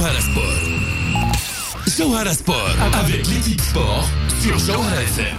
Jawhara Sport. Jawhara Sport avec l'équipe sport sur Jawhara FM.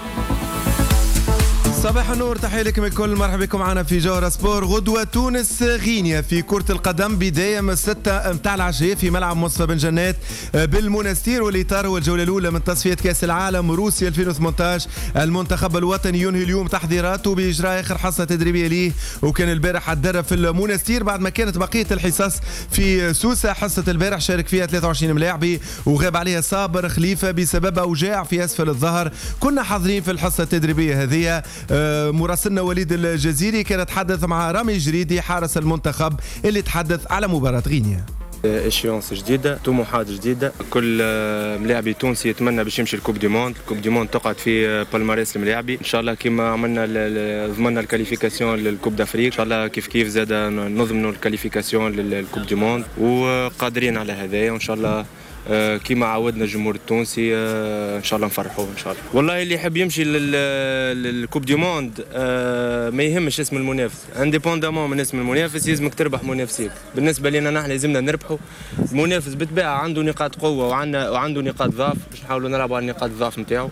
صباح النور، تحية لكم الكل، مرحبا بكم معنا في جوهرة سبور. غدوة تونس غينيا في كرة القدم، بداية من 6 متاع العشية في ملعب مصطفى بن جنات بالمنستير، والإطار هو الجولة الأولى من تصفية كأس العالم روسيا 2018. المنتخب الوطني ينهي اليوم تحضيراته بإجراء آخر حصة تدريبية ليه، وكان البارح الدرب في المنستير بعد ما كانت بقية الحصص في سوسة. حصة البارح شارك فيها 23 ملاعبي وغاب عليها صابر خليفة بسبب أوجاع في أسفل الظهر. كنا حاضرين في الحصة التدريبية هذه. مراسلنا وليد الجزيري كان تحدث مع رامي جريدي حارس المنتخب اللي تحدث على مباراة غينيا. اشيونس جديده، طموحات جديده، كل ملاعبي تونسي يتمنى باش يمشي الكوب دي موند. الكوب دي موند تقعد في بالماريس الملاعبي ان شاء الله، كما عملنا ضمننا الكاليفيكاسيون للكوب دافريك، ان شاء الله كيف زاد نضمنوا الكاليفيكاسيون للكوب دي موند، وقادرين على هذايا، وان شاء الله كيما عودنا الجمهور التونسي ان شاء الله نفرحوه ان شاء الله. والله اللي يحب يمشي للكوب دي موند ما يهمش اسم المنافس، انديبوندامون من اسم المنافس يلزمك تربح منافسيك. بالنسبه لنا نحن لازمنا نربحوا. المنافس بالطبيعه عنده نقاط قوه وعنده نقاط ضعف، باش نحاولوا نلعبوا على نقاط الضعف نتاعو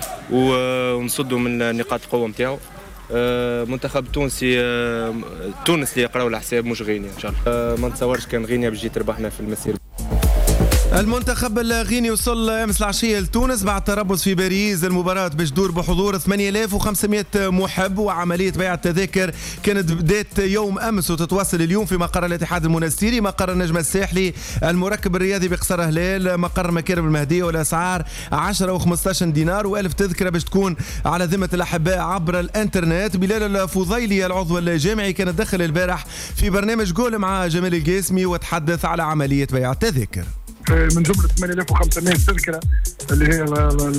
ونصدوا من نقاط القوه نتاعو. منتخب تونسي تونس اللي يقراوا الحساب مش غينيا ان شاء الله. ما نتصورش كان غينيا باش تربحنا في المسير. المنتخب الغيني وصل امس العشيه لتونس بعد تربص في باريس. المباراه باش تدور بحضور 8500 محب، وعمليه بيع التذاكر كانت بدات يوم امس وتتواصل اليوم في مقر الاتحاد المنستيري، مقر النجم الساحلي، المركب الرياضي بقصر هلال، مقر مكارم المهديه، والاسعار 10 و15 دينار و1000 تذكره باش تكون على ذمه الاحباء عبر الانترنت. بلال الفضيلي العضو الجامعي كان دخل البارح في برنامج جول مع جمال القاسمي وتحدث على عمليه بيع التذاكر. من جملة 8500 تذكرة اللي هي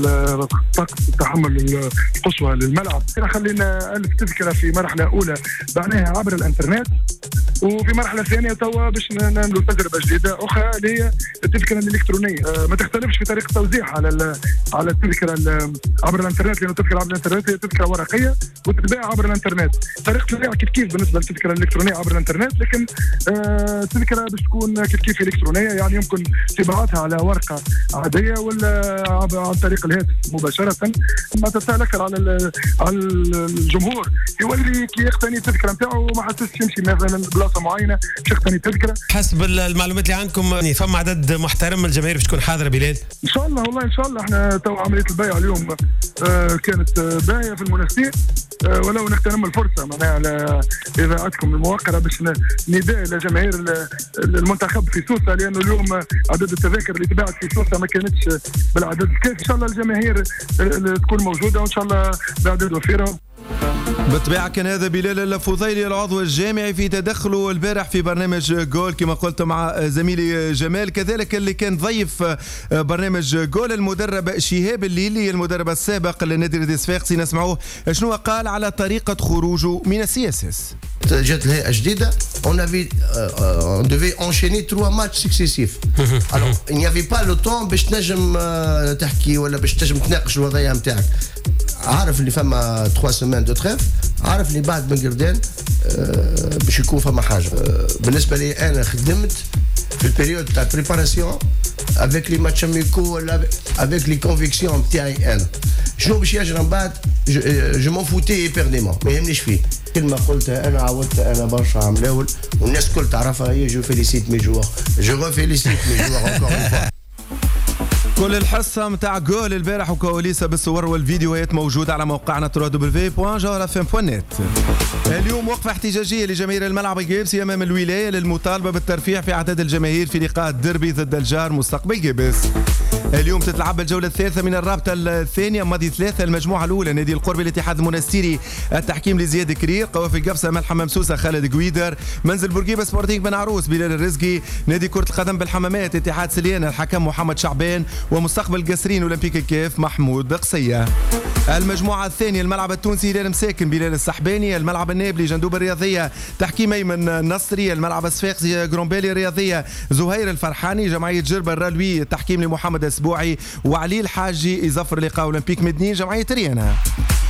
طاقة التحمل القصوى للملعب، خلينا 1000 تذكرة في مرحلة أولى بعناها عبر الانترنت، وفي مرحلة ثانية توا باش نعملوا تجربة جديدة أخرى اللي هي التذكرة الإلكترونية. ما تختلفش في طريقة التوزيع على التذكرة عبر الانترنت، لأنه التذكرة عبر الانترنت هي تذكرة ورقية وتتباع عبر الانترنت. طريقة البيع كيف بالنسبة للتذكرة الإلكترونية عبر الانترنت، لكن التذكرة باش تكون كيف إلكترونية، يعني يمكن تبعتها على ورقة عادية ولا عن طريق الهاتف مباشرة. ما تتذكر على الجمهور يولي كي يقتني التذكرة نتاعو وما حسش يمشي مثلا بلاصة معينة باش يقتني تذكرة. حسب المعلومات اللي عندكم فما عدد محترم من الجماهير باش تكون حاضرة بلال؟ إن شاء الله، والله إن شاء الله. احنا تو عملية البيع اليوم كانت باهية في المنستير، ولو نغتنم الفرصة معناها على إذاعتكم الموقرة باش نداء إلى جماهير المنتخب في سوسة، لأنه اليوم عدد التذاكر اللي تباعت في سوسة ما كانتش بالعدد الكافي. إن شاء الله الجماهير تكون موجودة وإن شاء الله بعدد وفيرة. بالطبيعة كان هذا بلال الفضيلي العضو الجامعي في تدخله البارح في برنامج جول كما قلت مع زميلي جمال. كذلك اللي كان ضيف برنامج جول المدرب شهاب الليلي، المدرب السابق لنادي ريد صفاقسي. نسمعوه شنو قال على طريقة خروجه من السياسس. جات الهيئة جديدة، on devait enchaîner 3 matchs successifs. Alors il n'y avait pas le temps باش تنجم تحكي ولا باش تنجم تناقش الوضعية نتاعك. عارف اللي فما 3 سيمين دو تريف، عارف اللي بعد من قردان باش يكون فما حاجة. بالنسبة لي أنا خدمت في البريود تاع بريباراسيون avec les matchs amicaux ولا avec les convictions نتاعي أنا. شنو باش يجرى من بعد je m'en foutais éperdument، ما يهمنيش فيه. كلمة قلتها أنا عودتها أنا برشا عملاول والناس كل تعرفها هي جو فيليسيت مي جوار، جو ريفيليسيت مي جوار encore une fois. كل الحصة متاع جول البارح وكواليسها بالصور والفيديوهات موجودة على موقعنا www.jawharafm.net. اليوم وقفة احتجاجية لجماهير الملعب القابسي أمام الولاية للمطالبة بالترفيع في أعداد الجماهير في لقاء الدربي ضد الجار مستقبل قابس. اليوم تتلعب الجولة الثالثة من الرابطة الثانية ماضي 3 المجموعة الأولى. نادي القربي الاتحاد المنستيري التحكيم لزياد كرير، قوافي القفصة ملحمة مسوسة خالد قويدر، منزل بورقيبة سبورتينغ بن عروس بلال الرزقي، نادي كرة القدم بالحمامات اتحاد سليان الحكم محمد شعبان، ومستقبل قصرين أولمبيك الكاف محمود قصية. المجموعة الثانية الملعب التونسي هلال مساكن بلال السحباني، الملعب النابلي جندوب الرياضية تحكيم أيمن نصري، الملعب الصفاقسي جرومبالي الرياضية زهير الفرحاني، جمعية جربة الرلوي تحكيم لمحمد السبوعي، وعلي الحاجي يزفر لقاء أولمبيك مدني جمعية ريانا.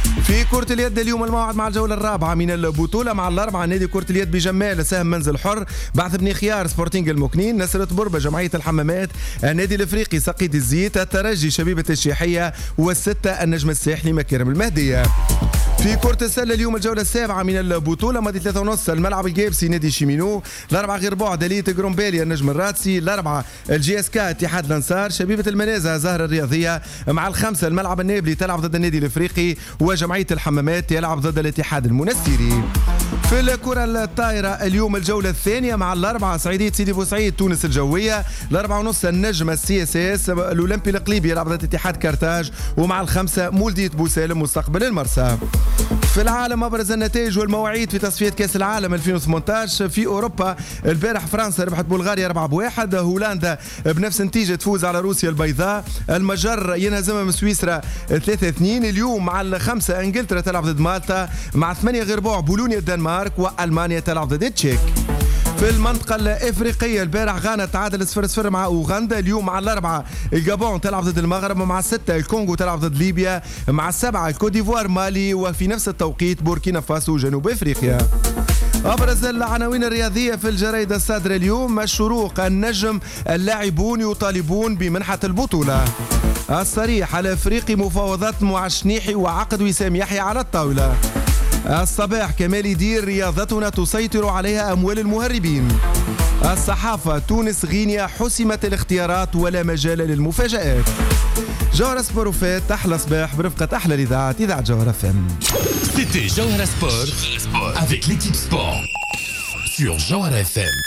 في كرة اليد اليوم الموعد مع الجولة الرابعة من البطولة مع الأربعة. نادي كرة اليد بجمال سهم منزل حر، بعث بني خيار سبورتينج المكنين، نسرة بربة جمعية الحمامات، النادي الافريقي سقيت الزيت، الترجي شبيبة الشيحية، والستة النجم الساحلي مكارم المهدية. في كرة السلة اليوم الجولة السابعة من البطولة ماضي 3:30 الملعب الجابسي نادي شيمينو، الأربعة غير بعد دلية جرومبيلي النجم الراتسي، الأربعة الجي اس كا اتحاد الأنصار، شبيبة المنازة زهرة الرياضية، مع الخمسة الملعب النابلي تلعب ضد النادي الافريقي، وجمعية الحمامات يلعب ضد الاتحاد المنستيري. في الكرة الطايرة اليوم الجولة الثانية مع الأربعة صعيدية سيدي بوسعيد تونس الجوية، ال4:30 النجم السي اس اس، الأولمبي الإقليمي يلعب ضد اتحاد كارتاج، ومع الخمسة مولدية بوسالم مستقبل المرسى. في العالم أبرز النتائج والمواعيد في تصفية كأس العالم 2018 في أوروبا. البارح فرنسا ربحت بلغاريا 4-1، هولندا بنفس النتيجة تفوز على روسيا البيضاء، المجر ينهزمها من سويسرا 3-2. اليوم مع الخمسة انجلترا تلعب ضد مالطا، مع 8 غير بعد بولونيا الدنمارك، وألمانيا تلعب ضد تشيك. في المنطقة الإفريقية البارح غانا تعادل 0-0 مع أوغندا، اليوم مع الأربعة الجابون تلعب ضد المغرب، ومع الستة الكونغو تلعب ضد ليبيا، مع السبعة الكوديفوار مالي، وفي نفس التوقيت بوركينا فاسو وجنوب إفريقيا. أبرز العناوين الرياضية في الجريدة الصادرة اليوم: الشروق النجم اللاعبون يطالبون بمنحة البطولة، الصريح الأفريقي مفاوضات مع الشنيحي وعقد وسام يحيى على الطاولة، الصباح كمال يدير رياضتنا تسيطر عليها أموال المهربين، الصحافة تونس غينيا حسمت الاختيارات ولا مجال للمفاجآت. جوهرة سبور وفات أحلى صباح برفقة أحلى الإذاعات، إذاعة جوهرة فم. C'était Jawhara Sport avec l'équipe sport sur Jawhara FM.